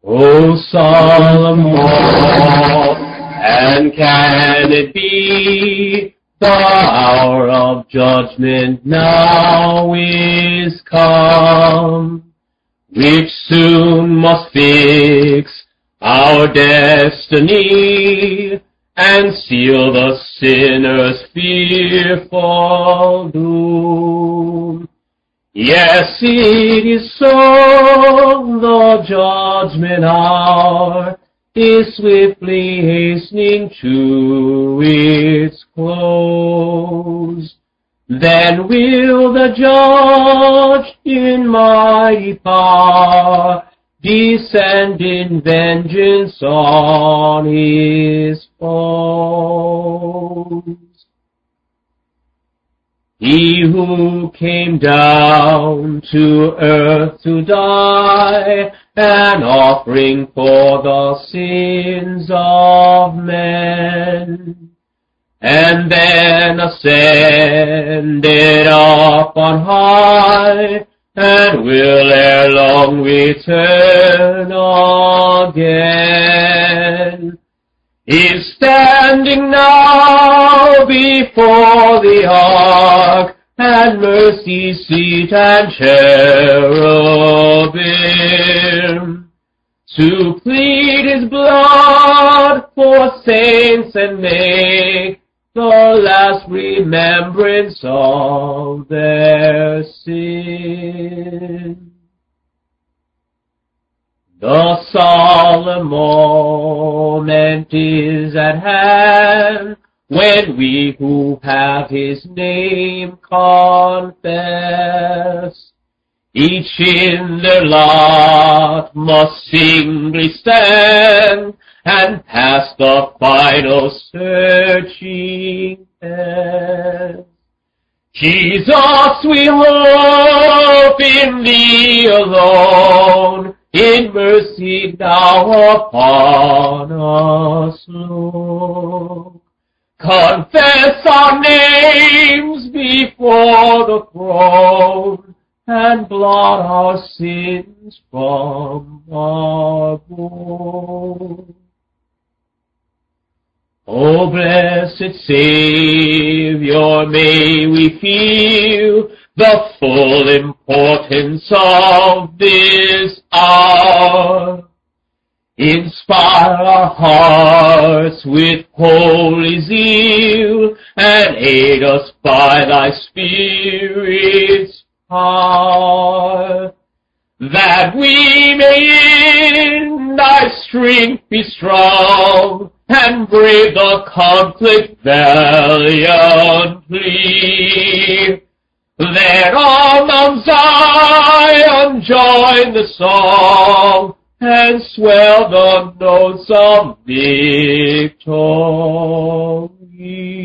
O Solomon, and can it be the hour of judgment now is come, which soon must fix our destiny and seal the sinner's fearful doom. Yes, it is so, the judgment hour is swiftly hastening to its close. Then will the judge in mighty power descend in vengeance on his foes. He who came down to earth to die, an offering for the sins of men, and then ascended up on high, and will ere long return again, is standing now before the ark, and mercy's seat and cherubim, to plead his blood for saints and make the last remembrance of their sin. The solemn moment is at hand, when we who have his name confess, each in their lot must singly stand, and pass the final searching test. Jesus, we hope in thee alone, in mercy now upon us look. Confess our names before the throne, and blot our sins from our book. O blessed Savior, may we feel the full importance of this hour. Inspire our hearts with holy zeal, and aid us by thy Spirit's power, that we may in thy strength be strong, and brave the conflict valiantly. Then on Mount Zion join the song, and swell the notes of victory.